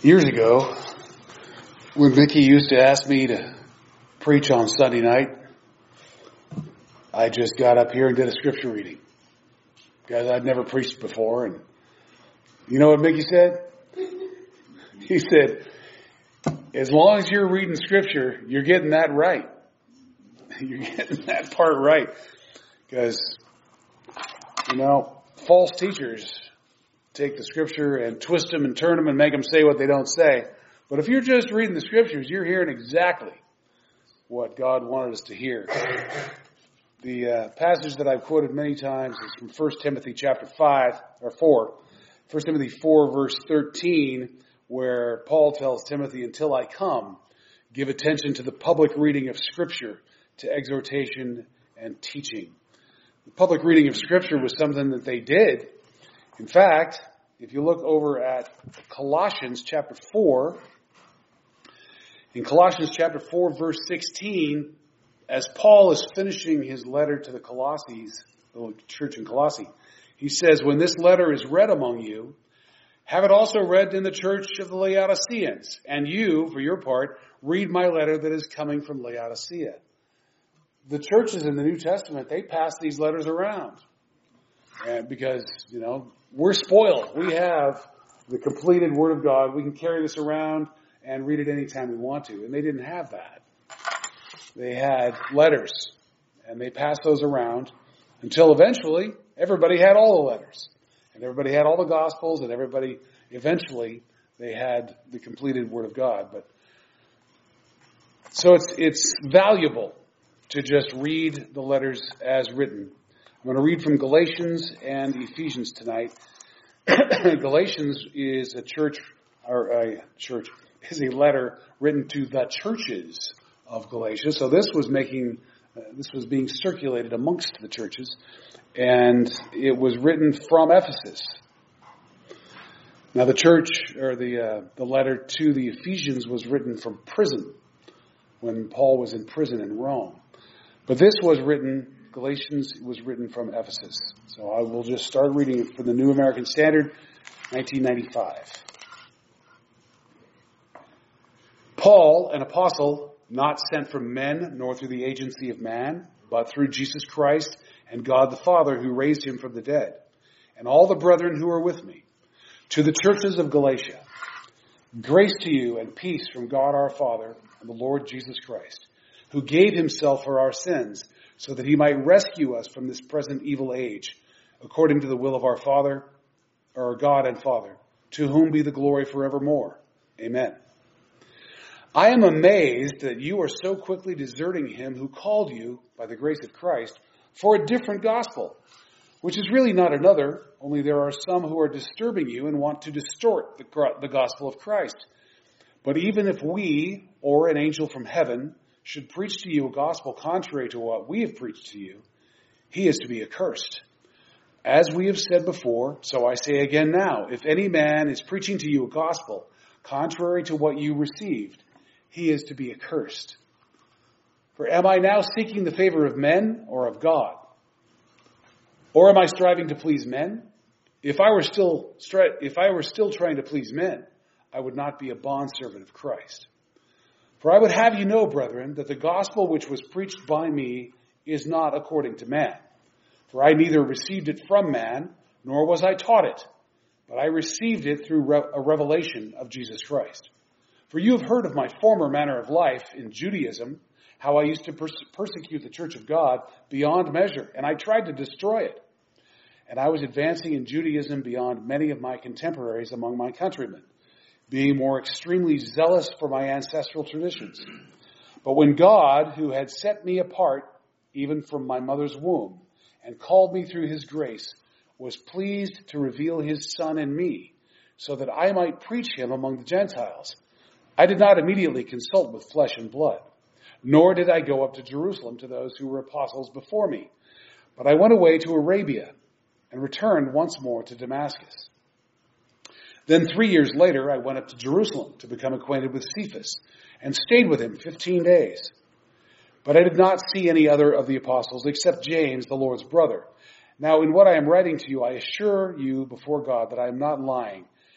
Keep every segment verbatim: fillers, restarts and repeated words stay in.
Years ago, when Mickey used to ask me to preach on Sunday night, I just got up here and did a scripture reading. Because I'd never preached before. And you know what Mickey said? He said, as long as you're reading scripture, you're getting that right. You're getting that part right. Because, you know, false teachers take the scripture and twist them and turn them and make them say what they don't say. But if you're just reading the scriptures, you're hearing exactly what God wanted us to hear. The uh, passage that I've quoted many times is from First Timothy chapter five, or four. First Timothy four verse thirteen, where Paul tells Timothy, until I come, give attention to the public reading of scripture, to exhortation and teaching. The public reading of scripture was something that they did. In fact, if you look over at Colossians chapter four, in Colossians chapter four verse sixteen, as Paul is finishing his letter to the Colossians, the church in Colossae, he says, when this letter is read among you, have it also read in the church of the Laodiceans. And you, for your part, read my letter that is coming from Laodicea. The churches in the New Testament, they pass these letters around. And because, you know, we're spoiled. We have the completed Word of God. We can carry this around and read it anytime we want to. And they didn't have that. They had letters, and they passed those around until eventually everybody had all the letters. And everybody had all the Gospels, and everybody, eventually, they had the completed Word of God. But so it's it's valuable to just read the letters as written. I'm going to read from Galatians and Ephesians tonight. Galatians is a church, or a church, is a letter written to the churches of Galatia. So this was making, uh, this was being circulated amongst the churches, and it was written from Ephesus. Now the church, or the uh, the letter to the Ephesians was written from prison, when Paul was in prison in Rome. But this was written, Galatians was written from Ephesus. So I will just start reading it from the New American Standard, nineteen ninety-five. Paul, an apostle, not sent from men, nor through the agency of man, but through Jesus Christ and God the Father, who raised him from the dead, and all the brethren who are with me, to the churches of Galatia. Grace to you and peace from God our Father and the Lord Jesus Christ, who gave himself for our sins, so that he might rescue us from this present evil age, according to the will of our Father, our God and Father, to whom be the glory forevermore. Amen. I am amazed that you are so quickly deserting him who called you, by the grace of Christ, for a different gospel, which is really not another, only there are some who are disturbing you and want to distort the, the gospel of Christ. But even if we, or an angel from heaven, should preach to you a gospel contrary to what we have preached to you, he is to be accursed. As we have said before, so I say again now, if any man is preaching to you a gospel contrary to what you received, he is to be accursed. For am I now seeking the favor of men or of God? Or am I striving to please men? If I were still stri- if I were still trying to please men, I would not be a bondservant of Christ. For I would have you know, brethren, that the gospel which was preached by me is not according to man. For I neither received it from man, nor was I taught it, but I received it through re- a revelation of Jesus Christ. For you have heard of my former manner of life in Judaism, how I used to pers- persecute the church of God beyond measure, and I tried to destroy it. And I was advancing in Judaism beyond many of my contemporaries among my countrymen, being more extremely zealous for my ancestral traditions. But when God, who had set me apart even from my mother's womb, and called me through his grace, was pleased to reveal his Son in me, so that I might preach him among the Gentiles, I did not immediately consult with flesh and blood, nor did I go up to Jerusalem to those who were apostles before me, but I went away to Arabia and returned once more to Damascus. Then three years later, I went up to Jerusalem to become acquainted with Cephas and stayed with him fifteen days. But I did not see any other of the apostles except James, the Lord's brother. Now, in what I am writing to you, I assure you before God that I am not lying.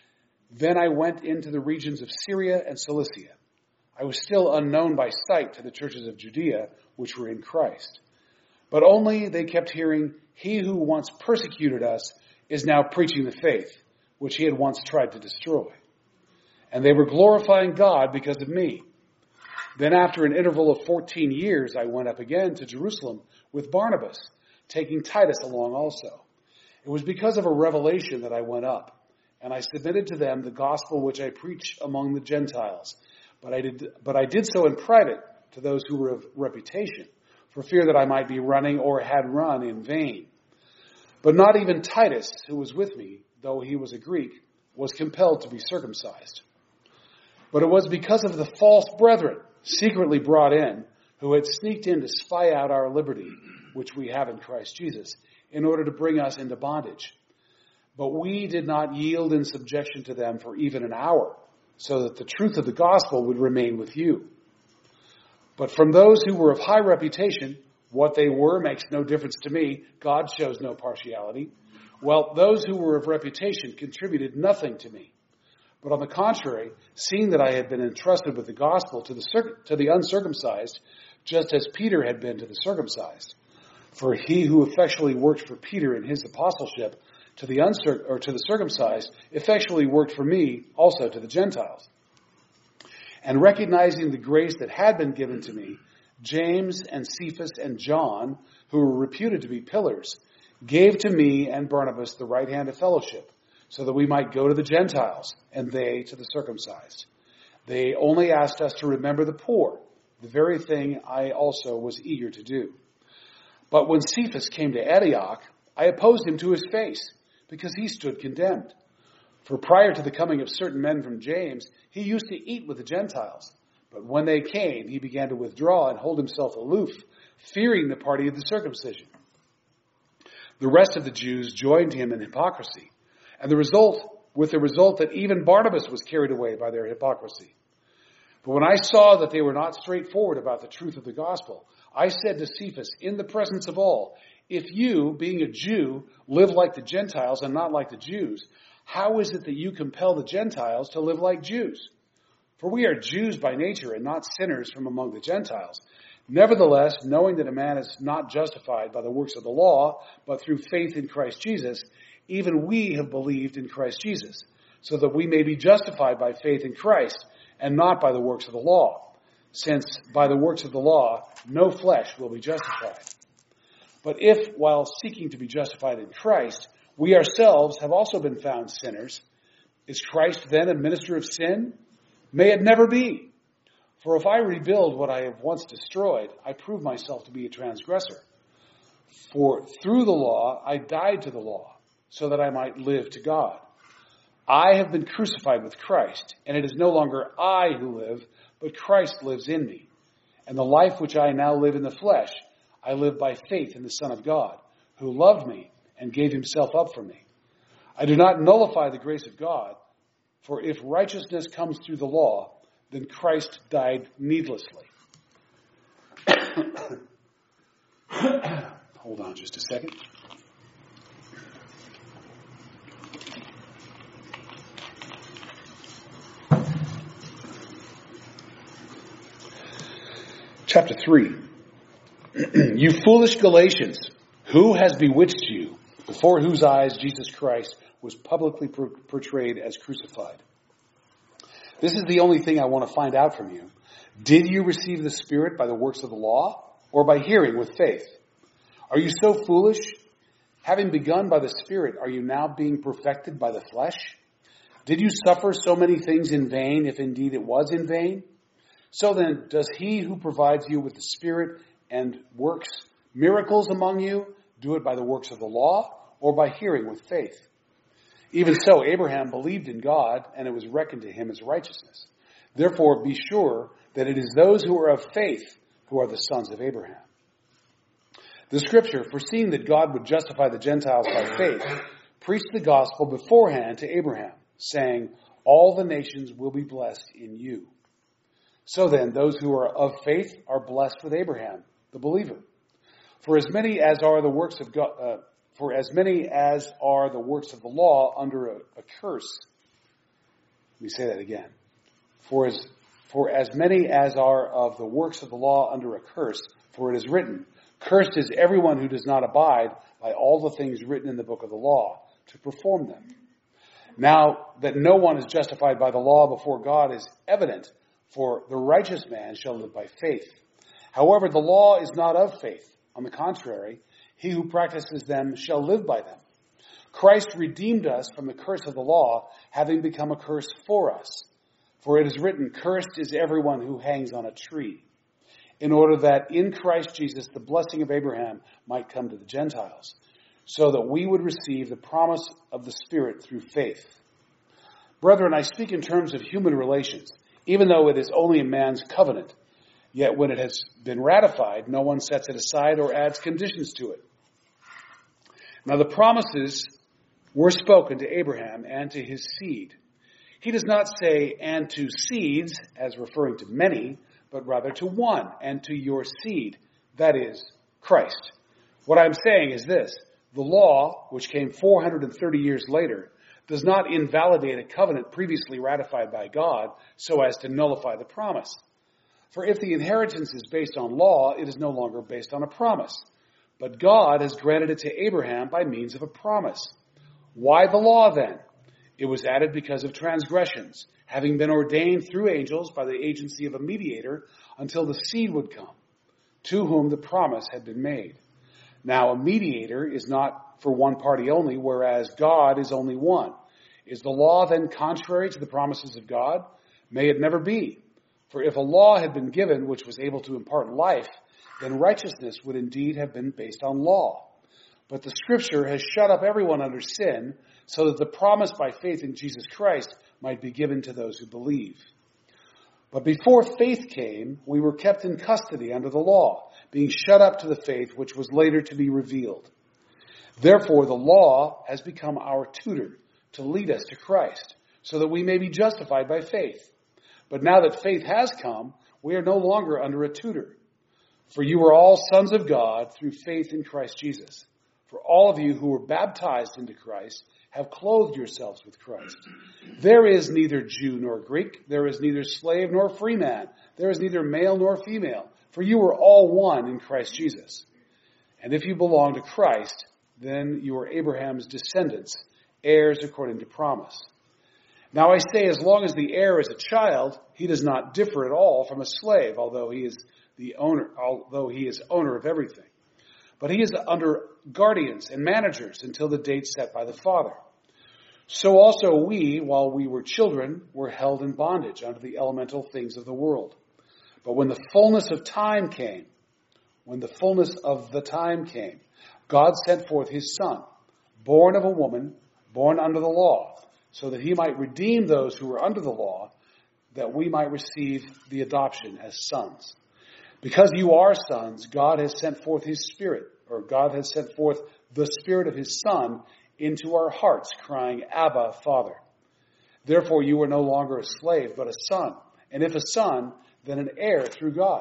Then I went into the regions of Syria and Cilicia. I was still unknown by sight to the churches of Judea, which were in Christ. But only they kept hearing, he who once persecuted us is now preaching the faith, which he had once tried to destroy. And they were glorifying God because of me. Then after an interval of fourteen years, I went up again to Jerusalem with Barnabas, taking Titus along also. It was because of a revelation that I went up, and I submitted to them the gospel which I preach among the Gentiles. But I did, but I did so in private to those who were of reputation, for fear that I might be running or had run in vain. But not even Titus, who was with me, though he was a Greek, was compelled to be circumcised. But it was because of the false brethren, secretly brought in, who had sneaked in to spy out our liberty, which we have in Christ Jesus, in order to bring us into bondage. But we did not yield in subjection to them for even an hour, so that the truth of the gospel would remain with you. But from those who were of high reputation, what they were makes no difference to me. God shows no partiality. Well, those who were of reputation contributed nothing to me. But on the contrary, seeing that I had been entrusted with the gospel to the circ- to the uncircumcised, just as Peter had been to the circumcised. For he who effectually worked for Peter in his apostleship to the uncirc- or to the circumcised, effectually worked for me also to the Gentiles. And recognizing the grace that had been given to me, James and Cephas and John, who were reputed to be pillars, gave to me and Barnabas the right hand of fellowship, so that we might go to the Gentiles, and they to the circumcised. They only asked us to remember the poor, the very thing I also was eager to do. But when Cephas came to Antioch, I opposed him to his face, because he stood condemned. For prior to the coming of certain men from James, he used to eat with the Gentiles. But when they came, he began to withdraw and hold himself aloof, fearing the party of the circumcision. The rest of the Jews joined him in hypocrisy, and the result, with the result that even Barnabas was carried away by their hypocrisy. But when I saw that they were not straightforward about the truth of the gospel, I said to Cephas in the presence of all, if you, being a Jew, live like the Gentiles and not like the Jews, how is it that you compel the Gentiles to live like Jews? For we are Jews by nature and not sinners from among the Gentiles. Nevertheless, knowing that a man is not justified by the works of the law, but through faith in Christ Jesus, even we have believed in Christ Jesus, so that we may be justified by faith in Christ and not by the works of the law, since by the works of the law no flesh will be justified. But if, while seeking to be justified in Christ, we ourselves have also been found sinners, is Christ then a minister of sin? May it never be. For if I rebuild what I have once destroyed, I prove myself to be a transgressor. For through the law I died to the law, so that I might live to God. I have been crucified with Christ, and it is no longer I who live, but Christ lives in me. And the life which I now live in the flesh, I live by faith in the Son of God, who loved me and gave himself up for me. I do not nullify the grace of God, for if righteousness comes through the law, then Christ died needlessly. Hold on just a second. Chapter three. You foolish Galatians, who has bewitched you, before whose eyes Jesus Christ was publicly portrayed as crucified? This is the only thing I want to find out from you. Did you receive the Spirit by the works of the law, or by hearing with faith? Are you so foolish? Having begun by the Spirit, are you now being perfected by the flesh? Did you suffer so many things in vain, if indeed it was in vain? So then, does he who provides you with the Spirit and works miracles among you do it by the works of the law, or by hearing with faith? Even so, Abraham believed in God, and it was reckoned to him as righteousness. Therefore, be sure that it is those who are of faith who are the sons of Abraham. The Scripture, foreseeing that God would justify the Gentiles by faith, preached the gospel beforehand to Abraham, saying, all the nations will be blessed in you. So then, those who are of faith are blessed with Abraham, the believer. For as many as are the works of God, uh, for as many as are the works of the law under a, a curse, Let me say that again. For as, for as many as are of the works of the law under a curse, for it is written, cursed is everyone who does not abide by all the things written in the book of the law to perform them. Now that no one is justified by the law before God is evident, for the righteous man shall live by faith. However, the law is not of faith. On the contrary, he who practices them shall live by them. Christ redeemed us from the curse of the law, having become a curse for us. For it is written, cursed is everyone who hangs on a tree, in order that in Christ Jesus the blessing of Abraham might come to the Gentiles, so that we would receive the promise of the Spirit through faith. Brethren, I speak in terms of human relations, even though it is only a man's covenant. Yet when it has been ratified, no one sets it aside or adds conditions to it. Now the promises were spoken to Abraham and to his seed. He does not say, and to seeds, as referring to many, but rather to one, and to your seed, that is, Christ. What I'm saying is this: the law, which came four hundred thirty years later, does not invalidate a covenant previously ratified by God so as to nullify the promise. For if the inheritance is based on law, it is no longer based on a promise. But God has granted it to Abraham by means of a promise. Why the law then? It was added because of transgressions, having been ordained through angels by the agency of a mediator until the seed would come, to whom the promise had been made. Now a mediator is not for one party only, whereas God is only one. Is the law then contrary to the promises of God? May it never be. For if a law had been given which was able to impart life, then righteousness would indeed have been based on law. But the Scripture has shut up everyone under sin, so that the promise by faith in Jesus Christ might be given to those who believe. But before faith came, we were kept in custody under the law, being shut up to the faith which was later to be revealed. Therefore, the law has become our tutor to lead us to Christ, so that we may be justified by faith. But now that faith has come, we are no longer under a tutor. For you are all sons of God through faith in Christ Jesus. For all of you who were baptized into Christ have clothed yourselves with Christ. There is neither Jew nor Greek. There is neither slave nor free man. There is neither male nor female. For you are all one in Christ Jesus. And if you belong to Christ, then you are Abraham's descendants, heirs according to promise. Now I say, as long as the heir is a child, he does not differ at all from a slave, although he is the owner, although he is owner of everything. But he is under guardians and managers until the date set by the Father. So also we, while we were children, were held in bondage under the elemental things of the world. But when the fullness of time came, when the fullness of the time came, God sent forth his Son, born of a woman, born under the law, so that he might redeem those who were under the law, that we might receive the adoption as sons. Because you are sons, God has sent forth his Spirit, or God has sent forth the Spirit of his Son into our hearts, crying, Abba, Father. Therefore you are no longer a slave, but a son. And if a son, then an heir through God.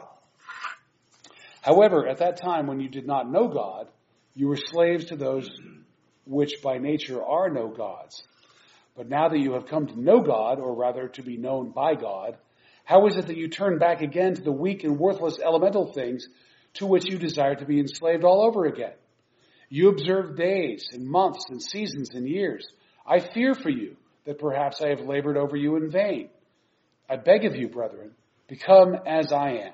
However, at that time when you did not know God, you were slaves to those which by nature are no gods. But now that you have come to know God, or rather to be known by God, how is it that you turn back again to the weak and worthless elemental things to which you desire to be enslaved all over again? You observe days and months and seasons and years. I fear for you that perhaps I have labored over you in vain. I beg of you, brethren, become as I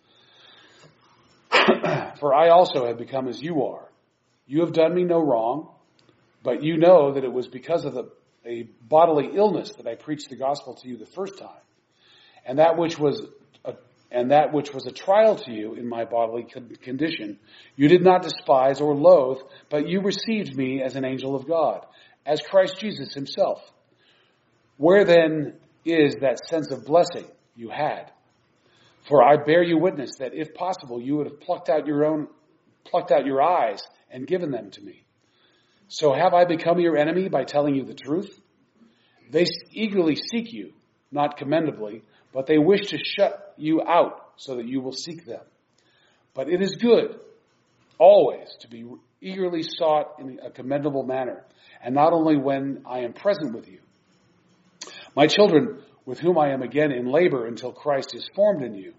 am. For I also have become as you are. You have done me no wrong, but you know that it was because of the, a bodily illness that I preached the gospel to you the first time. And that which was a, and that which was a trial to you in my bodily condition, you did not despise or loathe, but you received me as an angel of God, as Christ Jesus himself. Where then is that sense of blessing you had? For I bear you witness that if possible, you would have plucked out your own, plucked out your eyes and given them to me. So have I become your enemy by telling you the truth? They eagerly seek you, not commendably, but they wish to shut you out so that you will seek them. But it is good always to be eagerly sought in a commendable manner, and not only when I am present with you, My children, with whom I am again in labor until Christ is formed in you.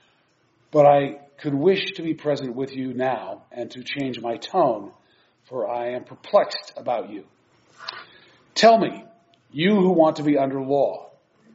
But I could wish to be present with you now and to change my tone, for I am perplexed about you. Tell me, you who want to be under law,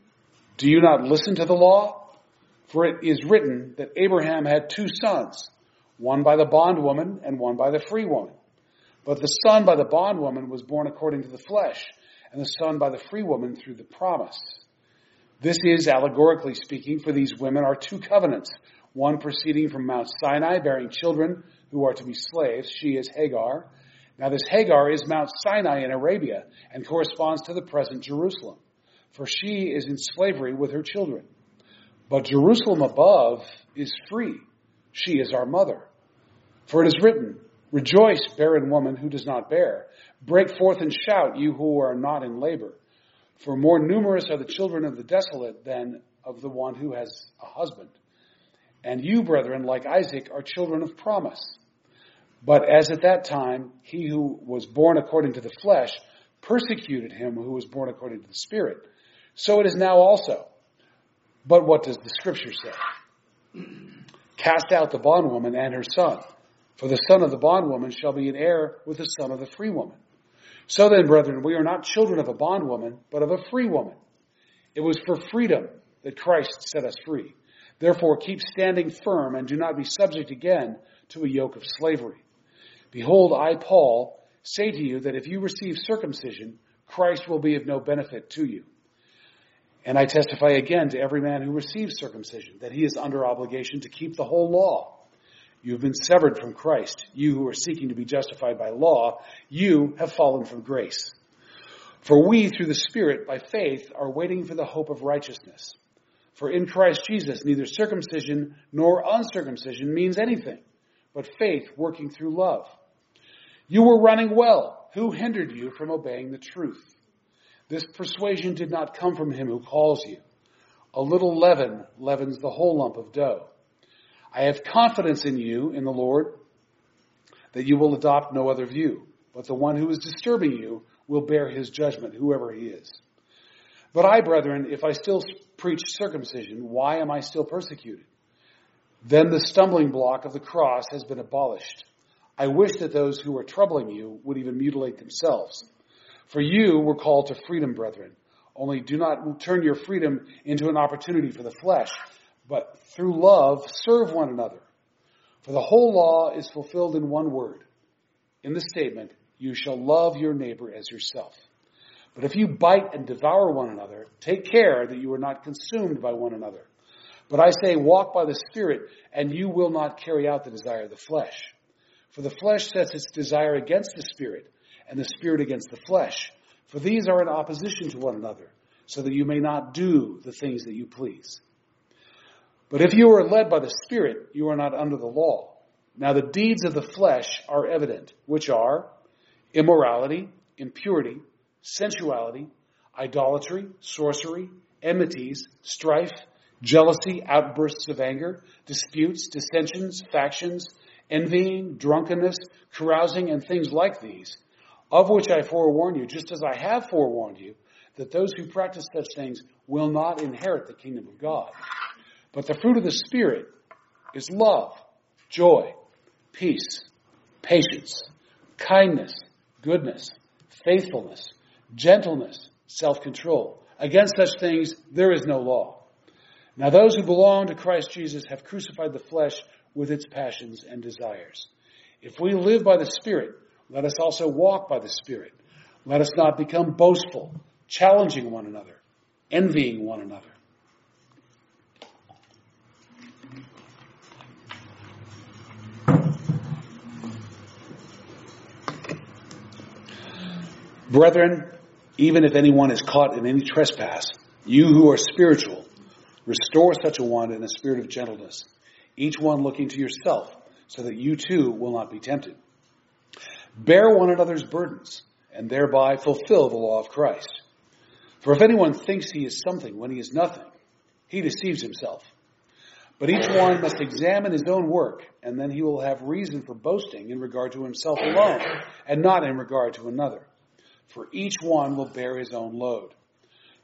do you not listen to the law? For it is written that Abraham had two sons, one by the bondwoman and one by the free woman. But the son by the bondwoman was born according to the flesh, and the son by the free woman through the promise. This is, allegorically speaking, for these women are two covenants, one proceeding from Mount Sinai, bearing children who are to be slaves. She is Hagar. Now this Hagar is Mount Sinai in Arabia and corresponds to the present Jerusalem, for she is in slavery with her children. But Jerusalem above is free. She is our mother. For it is written, rejoice, barren woman who does not bear. Break forth and shout, you who are not in labor. For more numerous are the children of the desolate than of the one who has a husband. And you, brethren, like Isaac, are children of promise. But as at that time, he who was born according to the flesh persecuted him who was born according to the Spirit, so it is now also. But what does the Scripture say? Cast out the bondwoman and her son, for the son of the bondwoman shall be an heir with the son of the free woman. So then, brethren, we are not children of a bondwoman, but of a free woman. It was for freedom that Christ set us free. Therefore, keep standing firm and do not be subject again to a yoke of slavery. Behold, I, Paul, say to you that if you receive circumcision, Christ will be of no benefit to you. And I testify again to every man who receives circumcision that he is under obligation to keep the whole law. You have been severed from Christ. You who are seeking to be justified by law, you have fallen from grace. For we, through the Spirit, by faith, are waiting for the hope of righteousness. For in Christ Jesus, neither circumcision nor uncircumcision means anything, but faith working through love. You were running well. Who hindered you from obeying the truth? This persuasion did not come from him who calls you. A little leaven leavens the whole lump of dough. I have confidence in you, in the Lord, that you will adopt no other view, but the one who is disturbing you will bear his judgment, whoever he is. But I, brethren, if I still preach circumcision, why am I still persecuted? Then the stumbling block of the cross has been abolished. I wish that those who are troubling you would even mutilate themselves. For you were called to freedom, brethren. Only do not turn your freedom into an opportunity for the flesh, but through love serve one another. For the whole law is fulfilled in one word. In the statement, you shall love your neighbor as yourself. But if you bite and devour one another, take care that you are not consumed by one another. But I say, walk by the Spirit, and you will not carry out the desire of the flesh. For the flesh sets its desire against the Spirit, and the Spirit against the flesh. For these are in opposition to one another, so that you may not do the things that you please. But if you are led by the Spirit, you are not under the law. Now the deeds of the flesh are evident, which are immorality, impurity, sensuality, idolatry, sorcery, enmities, strife, jealousy, outbursts of anger, disputes, dissensions, factions, envying, drunkenness, carousing, and things like these, of which I forewarn you, just as I have forewarned you, that those who practice such things will not inherit the kingdom of God. But the fruit of the Spirit is love, joy, peace, patience, kindness, goodness, faithfulness, gentleness, self-control. Against such things there is no law. Now those who belong to Christ Jesus have crucified the flesh with its passions and desires. If we live by the Spirit, let us also walk by the Spirit. Let us not become boastful, challenging one another, envying one another. Brethren, even if anyone is caught in any trespass, you who are spiritual, restore such a one in a spirit of gentleness, each one looking to yourself, so that you too will not be tempted. Bear one another's burdens, and thereby fulfill the law of Christ. For if anyone thinks he is something when he is nothing, he deceives himself. But each one must examine his own work, and then he will have reason for boasting in regard to himself alone, and not in regard to another. For each one will bear his own load.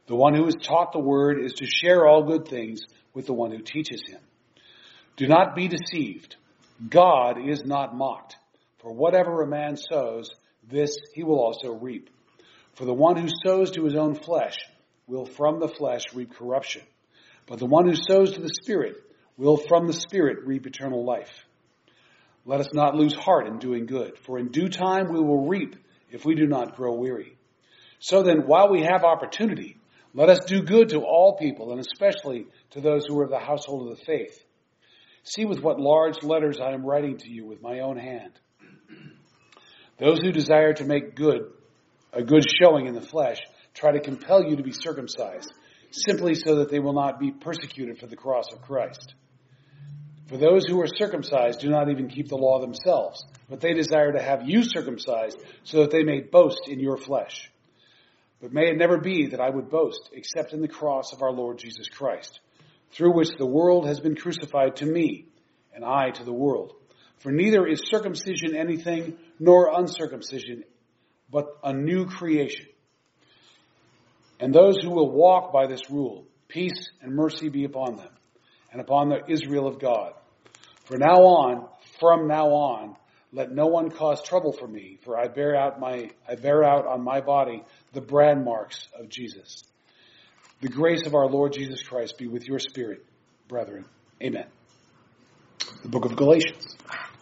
The one who is taught the word is to share all good things with the one who teaches him. Do not be deceived. God is not mocked. For whatever a man sows, this he will also reap. For the one who sows to his own flesh will from the flesh reap corruption. But the one who sows to the Spirit will from the Spirit reap eternal life. Let us not lose heart in doing good, for in due time we will reap if we do not grow weary. So then, while we have opportunity, let us do good to all people, and especially to those who are of the household of the faith. See with what large letters I am writing to you with my own hand. Those who desire to make good, a good showing in the flesh, try to compel you to be circumcised, simply so that they will not be persecuted for the cross of Christ. For those who are circumcised do not even keep the law themselves, but they desire to have you circumcised so that they may boast in your flesh. But may it never be that I would boast except in the cross of our Lord Jesus Christ, through which the world has been crucified to me, and I to the world. For neither is circumcision anything, nor uncircumcision, but a new creation. And those who will walk by this rule, peace and mercy be upon them, and upon the Israel of God. For now on, from now on, let no one cause trouble for me, for I bear out my, I bear out on my body the brand marks of Jesus. The grace of our Lord Jesus Christ be with your spirit, brethren. Amen. The book of Galatians.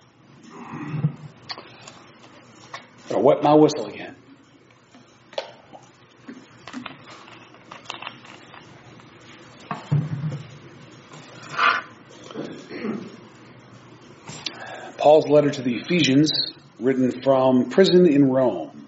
I'll wet my whistle again. Paul's letter to the Ephesians, written from prison in Rome.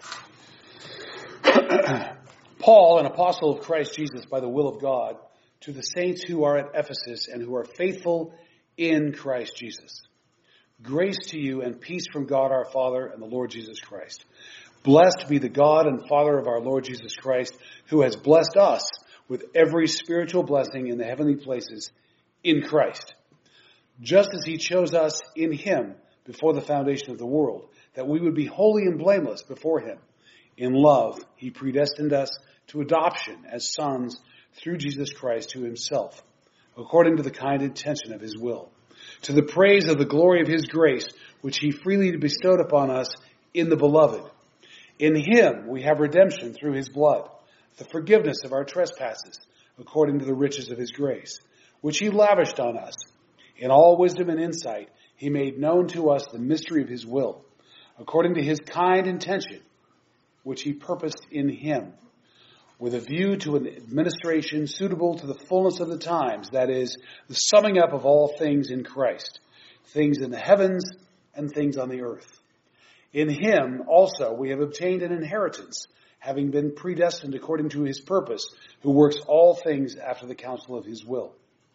Paul, an apostle of Christ Jesus by the will of God, to the saints who are at Ephesus and who are faithful in Christ Jesus. Grace to you and peace from God our Father and the Lord Jesus Christ. Blessed be the God and Father of our Lord Jesus Christ, who has blessed us with every spiritual blessing in the heavenly places in Christ, just as he chose us in him before the foundation of the world, that we would be holy and blameless before him. In love, he predestined us to adoption as sons through Jesus Christ to himself, according to the kind intention of his will, to the praise of the glory of his grace, which he freely bestowed upon us in the beloved. In him we have redemption through his blood, the forgiveness of our trespasses, according to the riches of his grace, which he lavished on us. In all wisdom and insight, he made known to us the mystery of his will, according to his kind intention, which he purposed in him, with a view to an administration suitable to the fullness of the times, that is, the summing up of all things in Christ, things in the heavens and things on the earth. In him also we have obtained an inheritance, having been predestined according to his purpose, who works all things after the counsel of his will,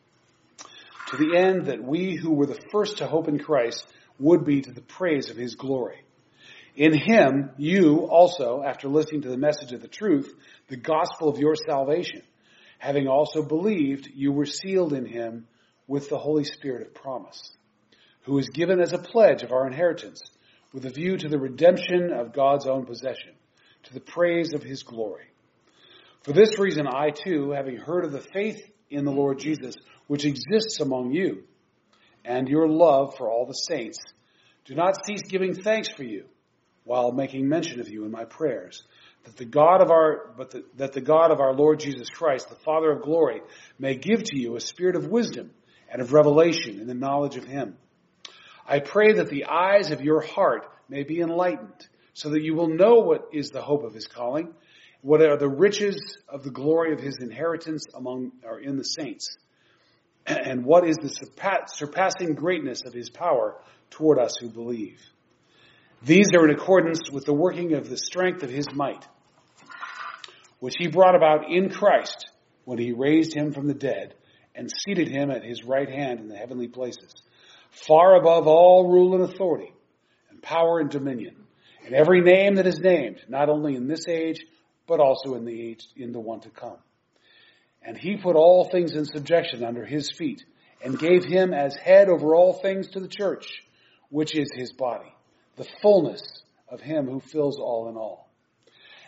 to the end that we who were the first to hope in Christ would be to the praise of his glory. In him, you also, after listening to the message of the truth, the gospel of your salvation, having also believed, you were sealed in him with the Holy Spirit of promise, who is given as a pledge of our inheritance, with a view to the redemption of God's own possession, to the praise of his glory. For this reason, I too, having heard of the faith in the Lord Jesus, which exists among you, and your love for all the saints, do not cease giving thanks for you, while making mention of you in my prayers, that the God of our, but the, that the God of our Lord Jesus Christ, the Father of glory, may give to you a spirit of wisdom and of revelation in the knowledge of him. I pray that the eyes of your heart may be enlightened, so that you will know what is the hope of his calling, what are the riches of the glory of his inheritance among or in the saints, and what is the surpassing greatness of his power toward us who believe. These are in accordance with the working of the strength of his might, which he brought about in Christ when he raised him from the dead and seated him at his right hand in the heavenly places, far above all rule and authority and power and dominion, and every name that is named, not only in this age, but also in the age, in the one to come. And he put all things in subjection under his feet, and gave him as head over all things to the church, which is his body, the fullness of him who fills all in all.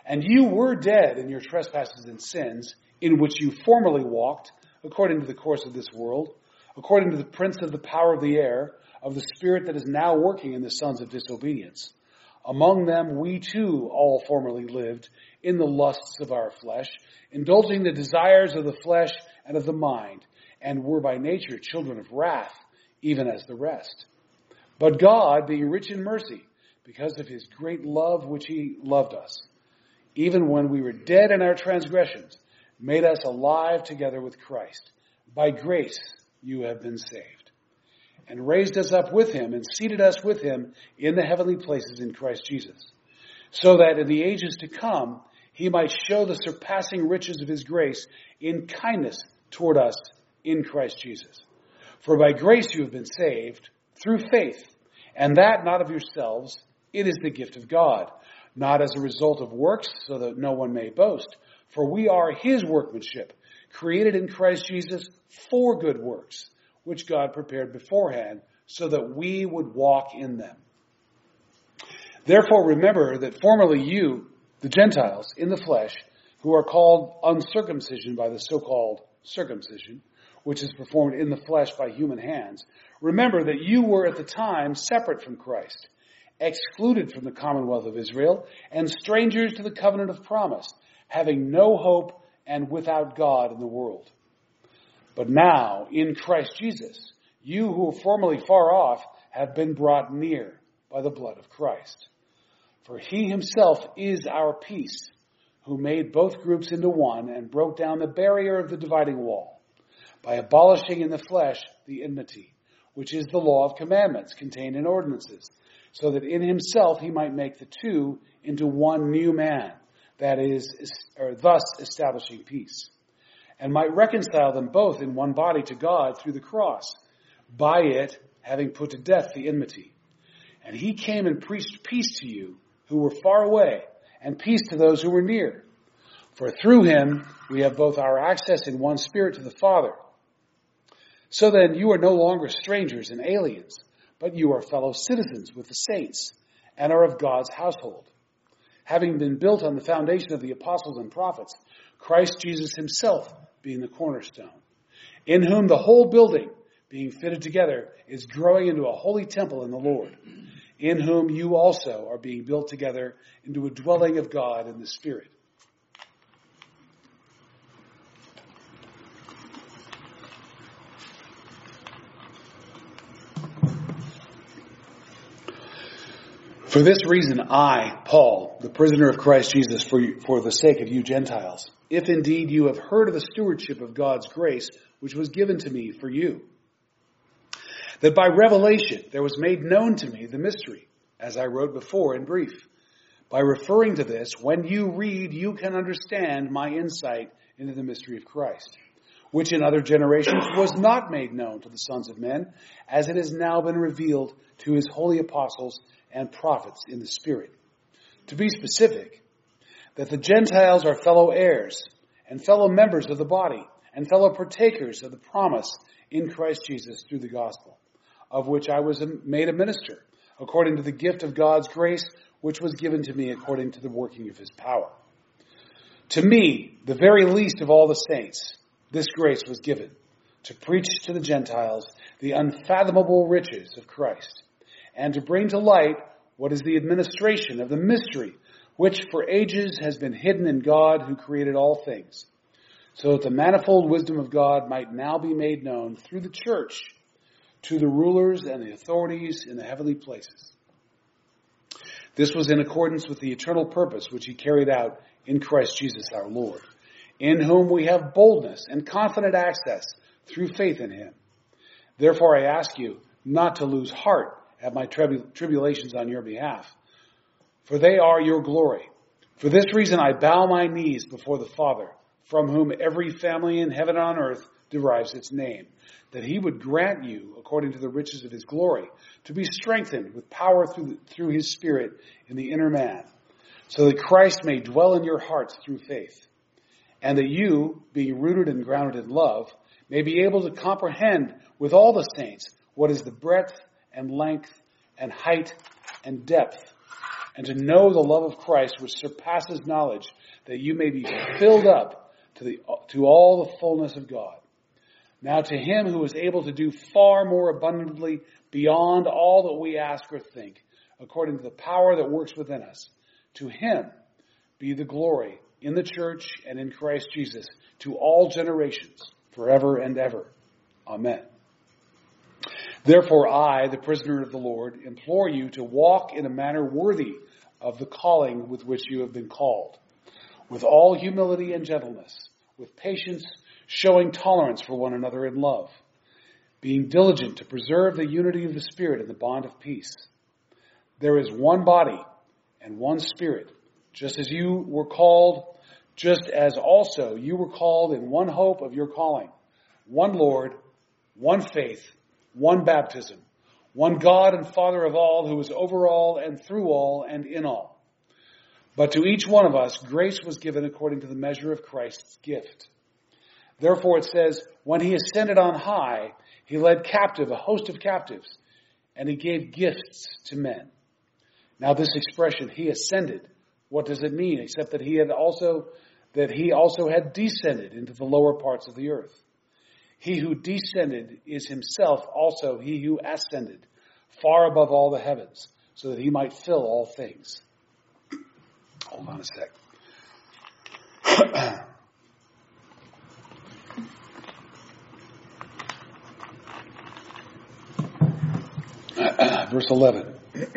And you were dead in your trespasses and sins, in which you formerly walked, according to the course of this world, according to the prince of the power of the air, of the spirit that is now working in the sons of disobedience. Among them we too all formerly lived in the lusts of our flesh, indulging the desires of the flesh and of the mind, and were by nature children of wrath, even as the rest. But God, being rich in mercy, because of his great love which he loved us, even when we were dead in our transgressions, made us alive together with Christ. By grace you have been saved. And raised us up with him and seated us with him in the heavenly places in Christ Jesus, so that in the ages to come he might show the surpassing riches of his grace in kindness toward us in Christ Jesus. For by grace you have been saved through faith, and that not of yourselves, it is the gift of God, not as a result of works, so that no one may boast. For we are his workmanship, created in Christ Jesus for good works, which God prepared beforehand, so that we would walk in them. Therefore remember that formerly you, the Gentiles, in the flesh, who are called uncircumcision by the so-called circumcision, which is performed in the flesh by human hands, remember that you were at the time separate from Christ, excluded from the commonwealth of Israel, and strangers to the covenant of promise, having no hope and without God in the world. But now, in Christ Jesus, you who were formerly far off have been brought near by the blood of Christ. For he himself is our peace, who made both groups into one and broke down the barrier of the dividing wall, by abolishing in the flesh the enmity, which is the law of commandments contained in ordinances, so that in himself he might make the two into one new man, that is, or thus establishing peace, and might reconcile them both in one body to God through the cross, by it having put to death the enmity. And he came and preached peace to you who were far away, and peace to those who were near. For through him we have both our access in one spirit to the Father. So then you are no longer strangers and aliens, but you are fellow citizens with the saints, and are of God's household, having been built on the foundation of the apostles and prophets, Christ Jesus himself being the cornerstone, in whom the whole building, being fitted together, is growing into a holy temple in the Lord, in whom you also are being built together into a dwelling of God in the Spirit. For this reason, I, Paul, the prisoner of Christ Jesus, for, you, for the sake of you Gentiles, if indeed you have heard of the stewardship of God's grace, which was given to me for you, that by revelation there was made known to me the mystery, as I wrote before in brief. By referring to this, when you read, you can understand my insight into the mystery of Christ, which in other generations was not made known to the sons of men, as it has now been revealed to his holy apostles and prophets in the Spirit. To be specific, that the Gentiles are fellow heirs and fellow members of the body and fellow partakers of the promise in Christ Jesus through the gospel, of which I was made a minister, according to the gift of God's grace, which was given to me according to the working of his power. To me, the very least of all the saints, this grace was given, to preach to the Gentiles the unfathomable riches of Christ, and to bring to light what is the administration of the mystery, which for ages has been hidden in God who created all things, so that the manifold wisdom of God might now be made known through the church to the rulers and the authorities in the heavenly places. This was in accordance with the eternal purpose which he carried out in Christ Jesus our Lord, in whom we have boldness and confident access through faith in him. Therefore I ask you not to lose heart at my tribu- tribulations on your behalf, for they are your glory. For this reason I bow my knees before the Father, from whom every family in heaven and on earth derives its name, that he would grant you, according to the riches of his glory, to be strengthened with power through, the, through his Spirit in the inner man, so that Christ may dwell in your hearts through faith, and that you, being rooted and grounded in love, may be able to comprehend with all the saints what is the breadth and length and height and depth, and to know the love of Christ which surpasses knowledge, that you may be filled up to the to all the fullness of God. Now to him who is able to do far more abundantly beyond all that we ask or think, according to the power that works within us, to him be the glory in the church and in Christ Jesus to all generations, forever and ever. Amen. Therefore I, the prisoner of the Lord, implore you to walk in a manner worthy of the calling with which you have been called, with all humility and gentleness, with patience, showing tolerance for one another in love, being diligent to preserve the unity of the Spirit in the bond of peace. There is one body and one Spirit, just as you were called, just as also you were called in one hope of your calling, one Lord, one faith, one baptism, one God and Father of all, who is over all and through all and in all. But to each one of us grace was given according to the measure of Christ's gift. Therefore it says, when he ascended on high, he led captive a host of captives, and he gave gifts to men. Now this expression, he ascended, what does it mean? Except that he had also, that he also had descended into the lower parts of the earth. He who descended is himself also he who ascended far above all the heavens, so that he might fill all things. Hold on a sec. Verse eleven.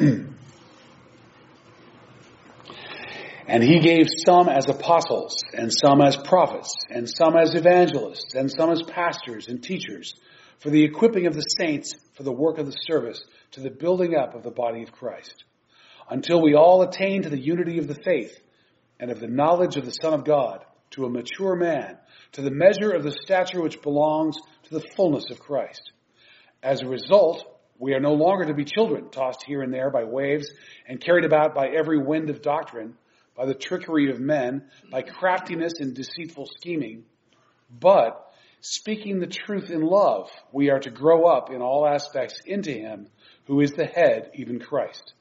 And he gave some as apostles, and some as prophets, and some as evangelists, and some as pastors and teachers, for the equipping of the saints, for the work of the service, to the building up of the body of Christ, until we all attain to the unity of the faith, and of the knowledge of the Son of God, to a mature man, to the measure of the stature which belongs to the fullness of Christ. As a result, we are no longer to be children, tossed here and there by waves, and carried about by every wind of doctrine, by the trickery of men, by craftiness and deceitful scheming. But, speaking the truth in love, we are to grow up in all aspects into him who is the head, even Christ,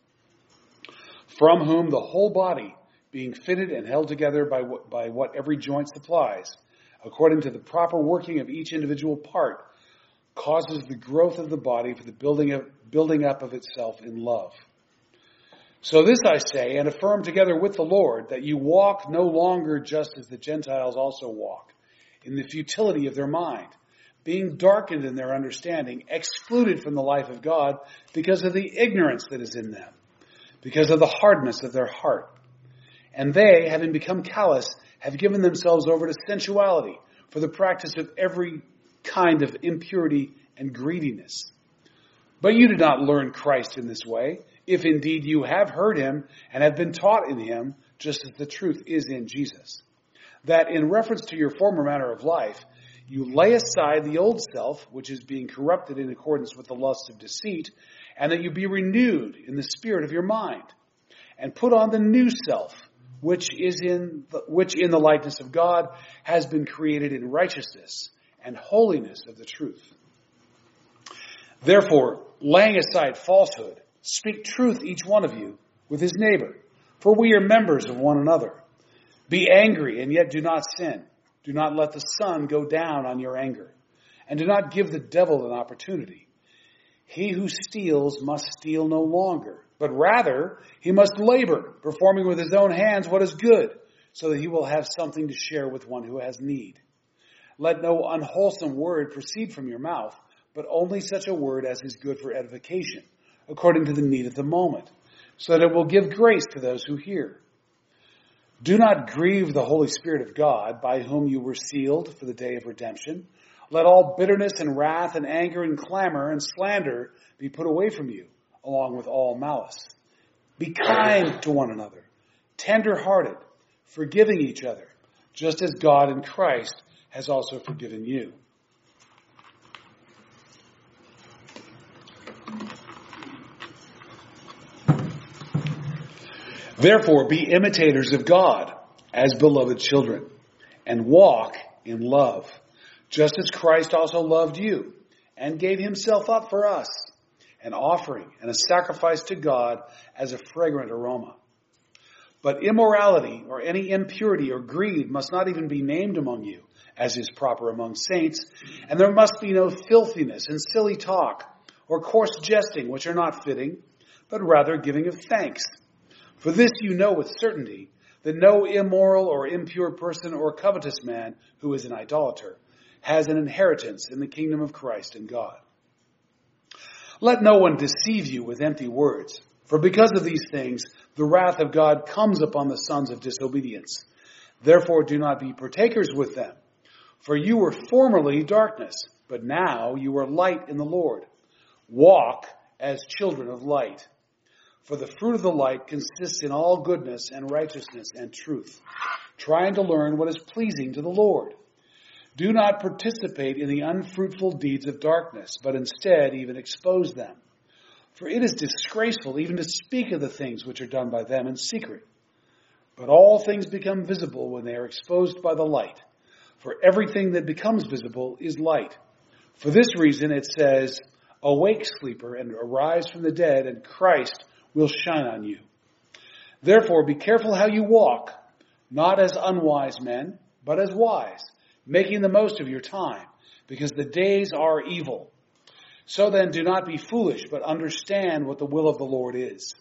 from whom the whole body, being fitted and held together by what, by what every joint supplies, according to the proper working of each individual part, causes the growth of the body for the building of, building up of itself in love. So this I say, and affirm together with the Lord, that you walk no longer just as the Gentiles also walk, in the futility of their mind, being darkened in their understanding, excluded from the life of God because of the ignorance that is in them, because of the hardness of their heart. And they, having become callous, have given themselves over to sensuality for the practice of every kind of impurity and greediness. But you did not learn Christ in this way, if indeed you have heard him and have been taught in him, just as the truth is in Jesus. That in reference to your former manner of life, you lay aside the old self, which is being corrupted in accordance with the lusts of deceit, and that you be renewed in the spirit of your mind, and put on the new self, which is in the, which in the likeness of God has been created in righteousness and holiness of the truth. Therefore, laying aside falsehood, speak truth each one of you with his neighbor, for we are members of one another. Be angry and yet do not sin. Do not let the sun go down on your anger, and do not give the devil an opportunity. He who steals must steal no longer, but rather he must labor, performing with his own hands what is good, so that he will have something to share with one who has need. Let no unwholesome word proceed from your mouth, but only such a word as is good for edification, according to the need of the moment, so that it will give grace to those who hear. Do not grieve the Holy Spirit of God, by whom you were sealed for the day of redemption. Let all bitterness and wrath and anger and clamor and slander be put away from you, along with all malice. Be kind to one another, tender-hearted, forgiving each other, just as God in Christ has also forgiven you. Therefore, be imitators of God as beloved children, and walk in love, just as Christ also loved you and gave himself up for us, an offering and a sacrifice to God as a fragrant aroma. But immorality or any impurity or greed must not even be named among you, as is proper among saints. And there must be no filthiness and silly talk or coarse jesting, which are not fitting, but rather giving of thanks. For this you know with certainty, that no immoral or impure person or covetous man who is an idolater has an inheritance in the kingdom of Christ and God. Let no one deceive you with empty words, for because of these things the wrath of God comes upon the sons of disobedience. Therefore do not be partakers with them. For you were formerly darkness, but now you are light in the Lord. Walk as children of light. For the fruit of the light consists in all goodness and righteousness and truth, trying to learn what is pleasing to the Lord. Do not participate in the unfruitful deeds of darkness, but instead even expose them. For it is disgraceful even to speak of the things which are done by them in secret. But all things become visible when they are exposed by the light. For everything that becomes visible is light. For this reason it says, "Awake, sleeper, and arise from the dead, and Christ will shine on you." Therefore be careful how you walk, not as unwise men, but as wise, making the most of your time, because the days are evil. So then do not be foolish, but understand what the will of the Lord is.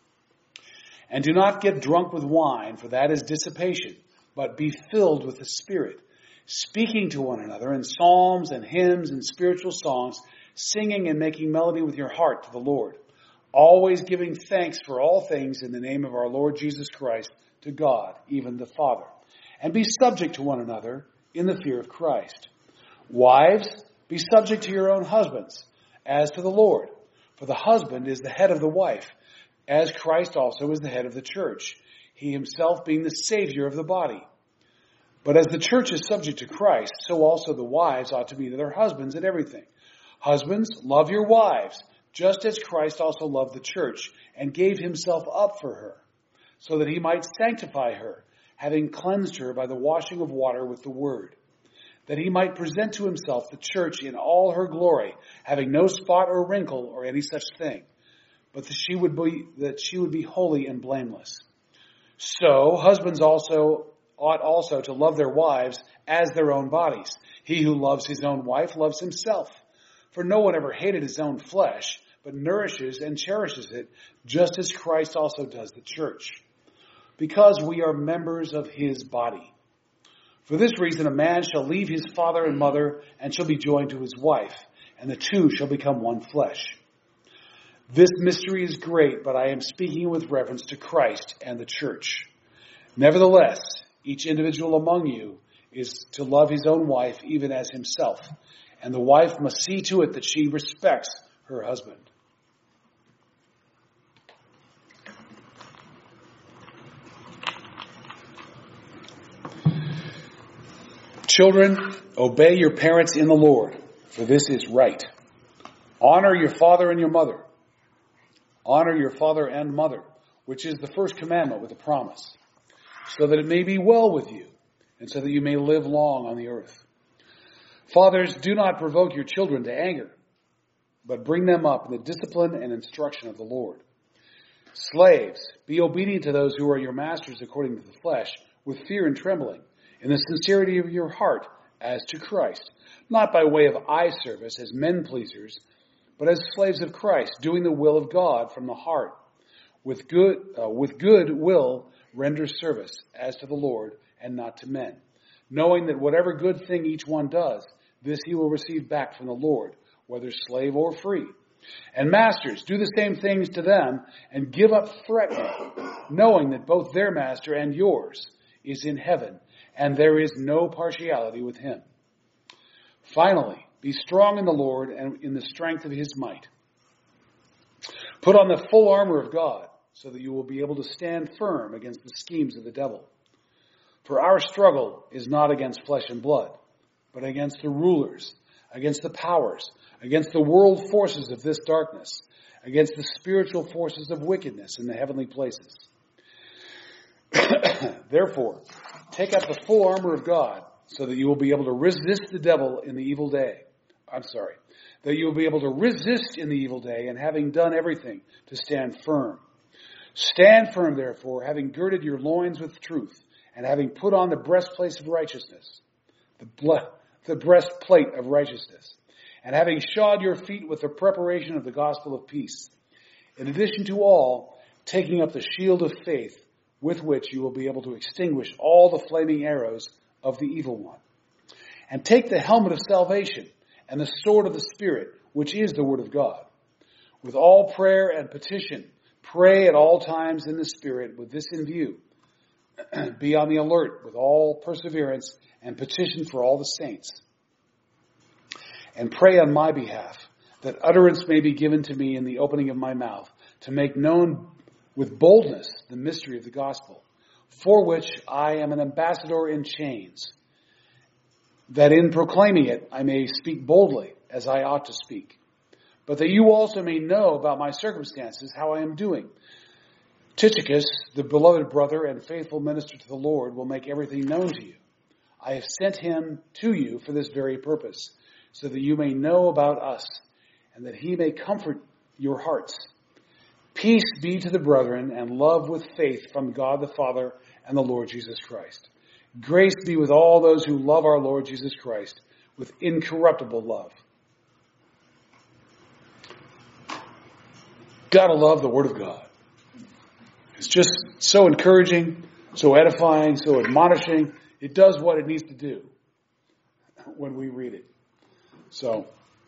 And do not get drunk with wine, for that is dissipation, but be filled with the Spirit, speaking to one another in psalms and hymns and spiritual songs, singing and making melody with your heart to the Lord, always giving thanks for all things in the name of our Lord Jesus Christ to God, even the Father. And be subject to one another in the fear of Christ. Wives, be subject to your own husbands, as to the Lord. For the husband is the head of the wife, as Christ also is the head of the church, he himself being the Savior of the body. But as the church is subject to Christ, so also the wives ought to be to their husbands in everything. Husbands, love your wives, just as Christ also loved the church, and gave himself up for her, so that he might sanctify her, having cleansed her by the washing of water with the word, that he might present to himself the church in all her glory, having no spot or wrinkle or any such thing, but that she would be, that she would be holy and blameless. So husbands also ought also to love their wives as their own bodies. He who loves his own wife loves himself. For no one ever hated his own flesh, but nourishes and cherishes it, just as Christ also does the church, because we are members of his body. For this reason a man shall leave his father and mother, and shall be joined to his wife, and the two shall become one flesh. This mystery is great, but I am speaking with reference to Christ and the church. Nevertheless, each individual among you is to love his own wife even as himself, and the wife must see to it that she respects her husband. Children, obey your parents in the Lord, for this is right. Honor your father and your mother. Honor your father and mother, which is the first commandment with a promise, so that it may be well with you, and so that you may live long on the earth. Fathers, do not provoke your children to anger, but bring them up in the discipline and instruction of the Lord. Slaves, be obedient to those who are your masters according to the flesh, with fear and trembling, in the sincerity of your heart, as to Christ, not by way of eye service as men pleasers, but as slaves of Christ, doing the will of God from the heart. With good, uh, with good will render service as to the Lord and not to men, knowing that whatever good thing each one does, this he will receive back from the Lord, whether slave or free. And masters, do the same things to them, and give up threatening, knowing that both their master and yours is in heaven, and there is no partiality with him. Finally, be strong in the Lord and in the strength of his might. Put on the full armor of God, so that you will be able to stand firm against the schemes of the devil. For our struggle is not against flesh and blood, but against the rulers, against the powers, against the world forces of this darkness, against the spiritual forces of wickedness in the heavenly places. Therefore, take up the full armor of God, so that you will be able to resist the devil in the evil day. I'm sorry. That you will be able to resist in the evil day, and having done everything, to stand firm. Stand firm, therefore, having girded your loins with truth, and having put on the breastplate of righteousness, the, ble- the breastplate of righteousness, and having shod your feet with the preparation of the gospel of peace. In addition to all, taking up the shield of faith, with which you will be able to extinguish all the flaming arrows of the evil one. And take the helmet of salvation and the sword of the Spirit, which is the word of God. With all prayer and petition, pray at all times in the Spirit with this in view. Be on the alert with all perseverance and petition for all the saints. And pray on my behalf, that utterance may be given to me in the opening of my mouth, to make known with boldness the mystery of the gospel, for which I am an ambassador in chains, that in proclaiming it I may speak boldly as I ought to speak, but that you also may know about my circumstances, how I am doing. Tychicus, the beloved brother and faithful minister to the Lord, will make everything known to you. I have sent him to you for this very purpose, so that you may know about us, and that he may comfort your hearts. Peace be to the brethren, and love with faith from God the Father and the Lord Jesus Christ. Grace be with all those who love our Lord Jesus Christ with incorruptible love. Gotta love the Word of God. It's just so encouraging, so edifying, so admonishing. It does what it needs to do when we read it. So,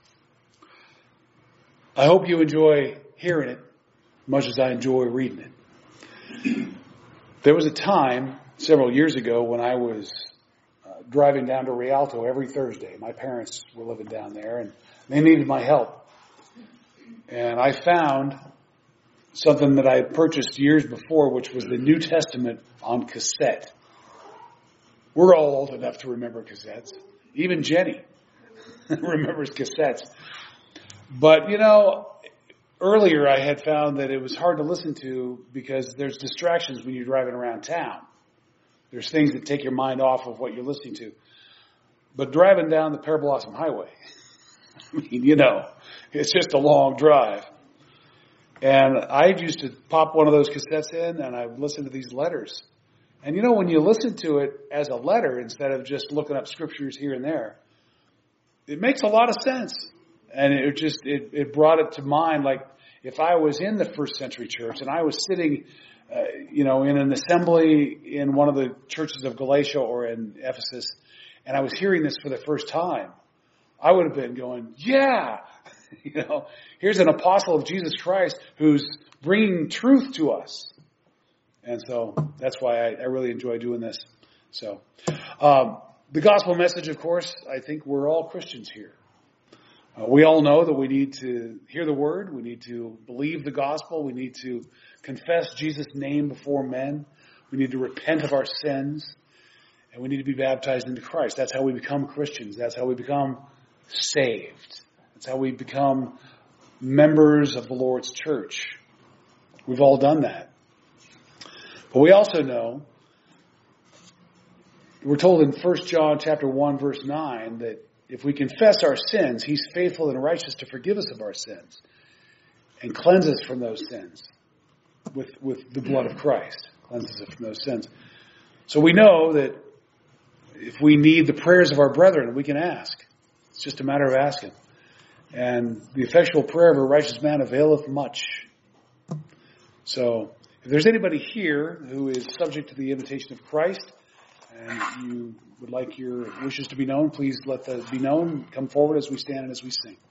I hope you enjoy hearing it much as I enjoy reading it. There was a time several years ago when I was uh, driving down to Rialto every Thursday. My parents were living down there and they needed my help. And I found something that I had purchased years before, which was the New Testament on cassette. We're all old enough to remember cassettes. Even Jenny remembers cassettes. But, you know, earlier I had found that it was hard to listen to because there's distractions when you're driving around town. There's things that take your mind off of what you're listening to. But driving down the Pear Blossom Highway, I mean, you know, it's just a long drive. And I used to pop one of those cassettes in and I would listen to these letters. And you know, when you listen to it as a letter instead of just looking up scriptures here and there, it makes a lot of sense. And it just, it, it brought it to mind, like if I was in the first century church and I was sitting, uh, you know, in an assembly in one of the churches of Galatia or in Ephesus, and I was hearing this for the first time, I would have been going, yeah, you know, here's an apostle of Jesus Christ who's bringing truth to us. And so that's why I, I really enjoy doing this. So, um, the gospel message, of course, I think we're all Christians here. Uh, we all know that we need to hear the word. We need to believe the gospel. We need to confess Jesus' name before men. We need to repent of our sins. And we need to be baptized into Christ. That's how we become Christians. That's how we become saved. That's how we become members of the Lord's church. We've all done that. But we also know, we're told in First John chapter one, verse nine, that if we confess our sins, He's faithful and righteous to forgive us of our sins and cleanse us from those sins with, with the blood of Christ. Cleanses us from those sins. So we know that if we need the prayers of our brethren, we can ask. It's just a matter of asking. And the effectual prayer of a righteous man availeth much. So, if there's anybody here who is subject to the invitation of Christ, and you would like your wishes to be known, please let that be known. Come forward as we stand and as we sing.